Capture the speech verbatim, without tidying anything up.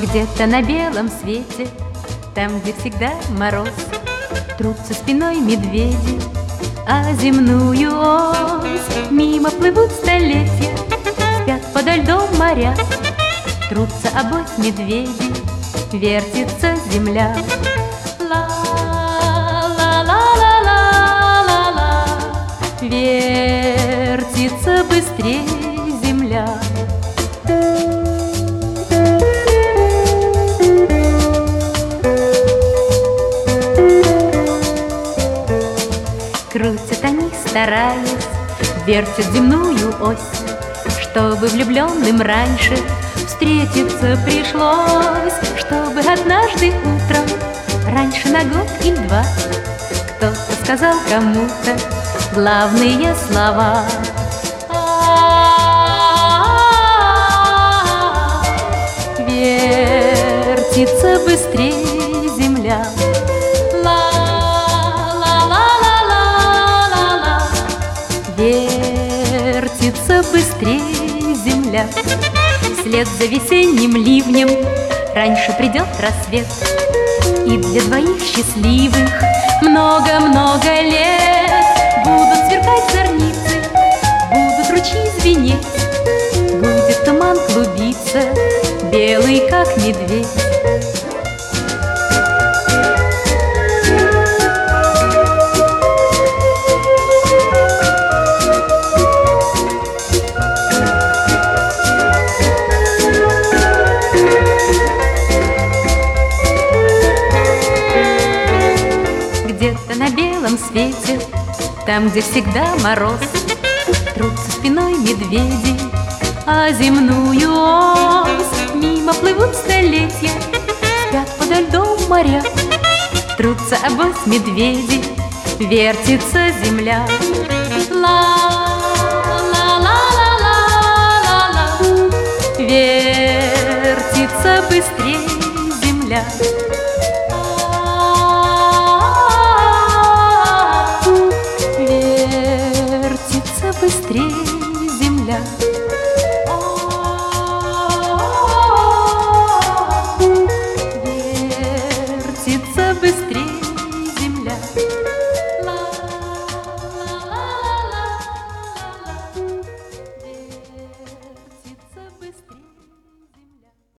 Где-то на белом свете, там, где всегда мороз, трутся спиной медведи, а земную ось мимо плывут столетия, спят подо льдом моря. Трутся обось медведи, вертится земля. Ла-ла-ла-ла-ла-ла, вертится быстрее земля. Крутят они, стараясь, вертят земную ось, чтобы влюбленным раньше встретиться пришлось, чтобы однажды утром, раньше на год или два, кто-то сказал кому-то главные слова. А-а-а-а, вертится быстрее земля. Вертится быстрее земля. Вслед за весенним ливнем раньше придет рассвет, и для двоих счастливых много-много лет будут сверкать зорницы, будут ручьи звенеть, будет туман клубиться, белый как медведь. Где-то на белом свете, там, где всегда мороз, трутся спиной медведи, а земную ось мимо плывут столетия, спят подо льдом моря. Трутся обось медведи, вертится земля. Ла-ла-ла-ла-ла-ла, вертится быстрее земля.